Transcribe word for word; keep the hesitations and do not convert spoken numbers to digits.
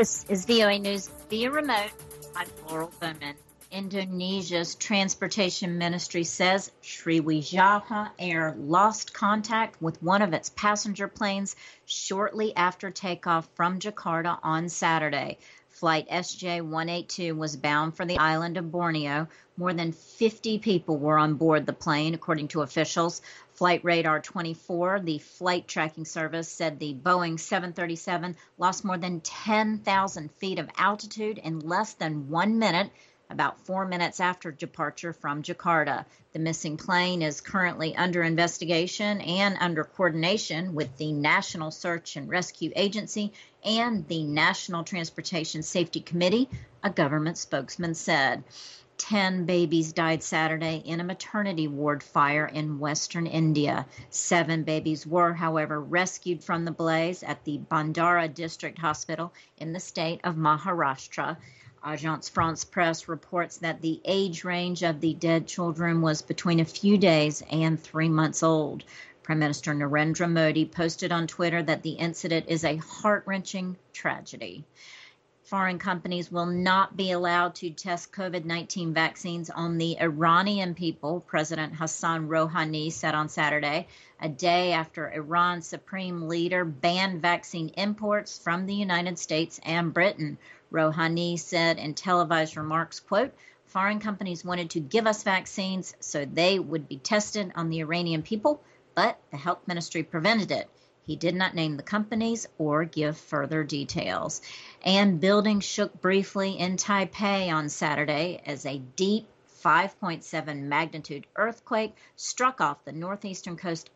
This is V O A News via remote. I'm Laurel Bowman. Indonesia's transportation ministry says Sriwijaya Air lost contact with one of its passenger planes shortly after takeoff from Jakarta on Saturday. Flight S J one eighty-two was bound for the island of Borneo. More than fifty people were on board the plane, according to officials. Flight Radar twenty-four, the flight tracking service, said the Boeing seven thirty-seven lost more than ten thousand feet of altitude in less than one minute, about four minutes after departure from Jakarta. The missing plane is currently under investigation and under coordination with the National Search and Rescue Agency and the National Transportation Safety Committee, a government spokesman said. Ten babies died Saturday in a maternity ward fire in western India. Seven babies were, however, rescued from the blaze at the Bandara District Hospital in the state of Maharashtra. Agence France Presse reports that the age range of the dead children was between a few days and three months old. Prime Minister Narendra Modi posted on Twitter that the incident is a heart-wrenching tragedy. Foreign companies will not be allowed to test COVID nineteen vaccines on the Iranian people, President Hassan Rouhani said on Saturday, a day after Iran's supreme leader banned vaccine imports from the United States and Britain. Rouhani said in televised remarks, quote, foreign companies wanted to give us vaccines so they would be tested on the Iranian people, but the health ministry prevented it. He did not name the companies or give further details. And buildings shook briefly in Taipei on Saturday as a deep five point seven magnitude earthquake struck off the northeastern coast